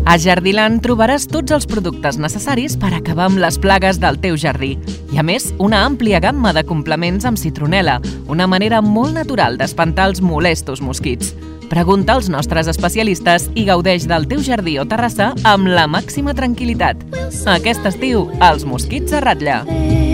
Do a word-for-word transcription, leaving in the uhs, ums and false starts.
A Jardiland trobaràs tots els productes necessaris per acabar amb les plagues del teu jardí. I a més, una àmplia gamma de complements amb citronel·la, una manera molt natural d'espantar els molestos mosquits. Pregunta als nostres especialistes i gaudeix del teu jardí o terrassa amb la màxima tranquil·litat. Aquest estiu, els mosquits a ratlla.